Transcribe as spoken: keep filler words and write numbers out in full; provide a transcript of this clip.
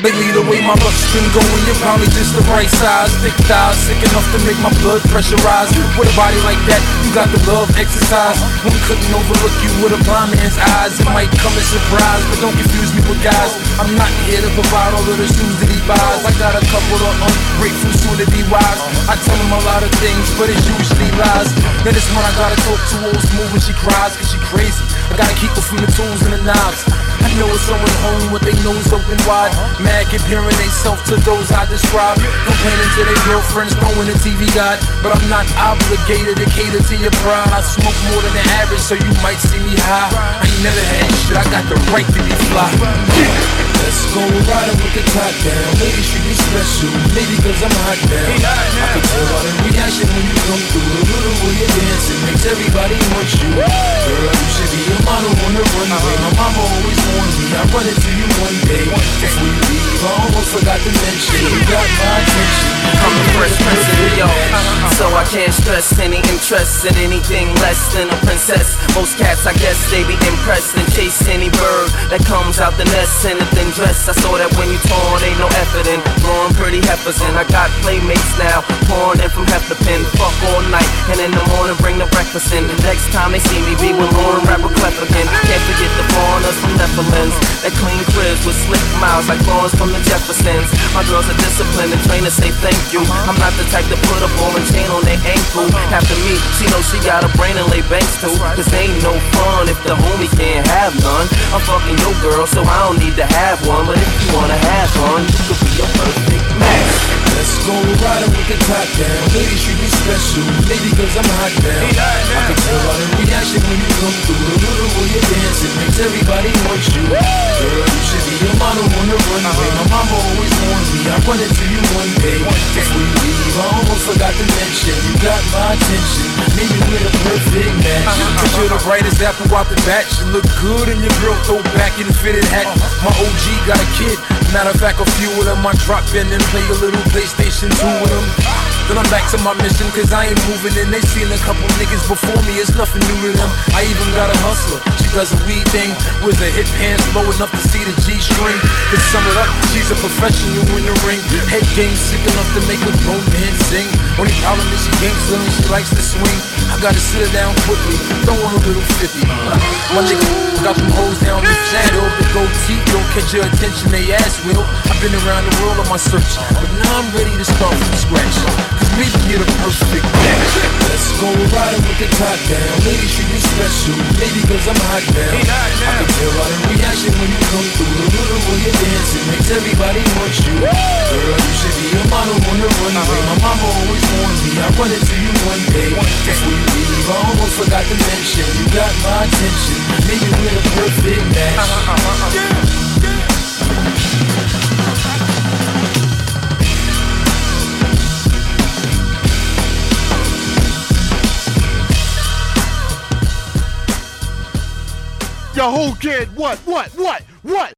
Lately the way my luck's been going, you're probably just the right size. Thick thighs, sick enough to make my blood pressure rise. With a body like that, you got the love exercise. One couldn't overlook you with a blind man's eyes. It might come as surprise, but don't confuse me with guys. I'm not here to provide all of the shoes that he buys. I got a couple of ungrateful soon-to-be wives. I tell them a lot of things, but it's usually lies. Then it's when I gotta talk to old smooth when she cries, cause she crazy. I gotta keep her from the tools and the knives. I know it's someone home with their nose open wide, mad comparing themselves to those I describe, complaining to their girlfriends, throwing the T V guide. But I'm not obligated to cater to your pride. I smoke more than the average, so you might see me high. I ain't never had shit, I got the right to be fly. Let's go riding with the top down. Ladies treat me special, maybe cause I'm hot now. I can tell by the reaction when you come through. The little way you're dancing makes everybody want you. Girl, you should be a model on the runway. My mama always warned me, I'll run into you one day. Before you leave, I almost forgot to mention, you got my attention. I'm the Fresh Prince of New York, so I can't stress any interest in anything less than a princess. Most cats, I guess, they be impressed and chase any bird that comes out the nest in a thin dress. I saw that when you torn, ain't no effort in blowing pretty heifers in. I got playmates now, pouring in from Hefner Pen. Fuck all night, and in the morning bring the breakfast in. The next time they see me be with Lauren rapper Clef again. Can't forget the foreigners from Netherlands that clean cribs with slick miles like Lawrence from the Jeffersons. My girls are disciplined and trained to say thank you. I'm not the type to put a ball and chain on their ankle. After me, she knows she got a brain and lay banks too. Cause they ain't no fun if the homie can't have none. I'm fucking your girl, so I don't need to have one. But if you wanna have one, you could be a perfect match. Let's go riding with the top down. Ladies treat me special, maybe cause I'm hot now. I can tell by the reaction when you come through. The little way you're dancing makes everybody want you. Girl, you should be a model on the runway. My mama always warned me, I'll run into you one day. Before you leave, I almost forgot to mention, you got my attention. Maybe we're the perfect match. Cause you're the brightest apple out the batch. You look good in your girl throw back in the fitted hat. My O G got a kid. Matter of fact, a few of them I drop in and play a little PlayStation two with them. Then I'm back to my mission, cause I ain't moving in. They seen a couple niggas before me, it's nothing new to them. I even got a hustler, she does a weed thing with her hip hands low enough to see the G-string. To sum it up, she's a professional in the ring. Head game sick enough to make a grown man sing. Only problem is she gangsta and she likes to swing. I gotta sit her down quickly, throw on a little fifty. My nigga got them hoes down the shadow. The gold teeth don't catch your attention, they ass will. I've been around the world on my search, but now I'm ready to start from scratch. Cause maybe you're the perfect match. Let's go riding with the top down. Ladies treat me special, maybe cause I'm hot now. I can tell by the reaction when you come through. The little way you're dancing makes everybody want you. Girl, you should be a model on the runway. My mama always warned me, I'll run into you one day. Before you leave, I almost forgot to mention, you got my attention. Maybe we're the perfect match. Yo, who kid? What? What? What? What?